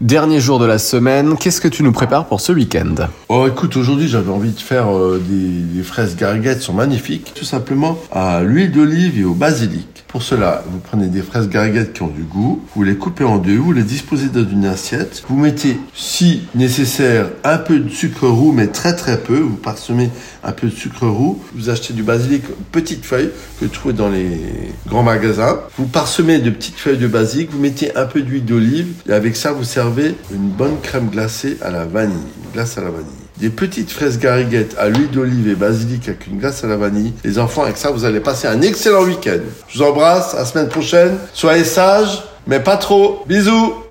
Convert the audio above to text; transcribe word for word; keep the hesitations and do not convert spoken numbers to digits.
Dernier jour de la semaine, qu'est-ce que tu nous prépares pour ce week-end ? Oh, écoute, aujourd'hui, j'avais envie de faire euh, des, des fraises gariguettes, sont magnifiques. Tout simplement à l'huile d'olive et au basilic. Pour cela, vous prenez des fraises gariguettes qui ont du goût, vous les coupez en deux, vous les disposez dans une assiette. Vous mettez, si nécessaire, un peu de sucre roux, mais très très peu. Vous parsemez un peu de sucre roux. Vous achetez du basilic, petites feuilles, que vous trouvez dans les grands magasins. Vous parsemez de petites feuilles de basilic, vous mettez un peu d'huile d'olive, et avec ça, vous servez une bonne crème glacée à la vanille, une glace à la vanille. Des petites fraises gariguettes à l'huile d'olive et basilic avec une glace à la vanille. Les enfants, avec ça, vous allez passer un excellent week-end. Je vous embrasse, à la semaine prochaine. Soyez sages, mais pas trop. Bisous!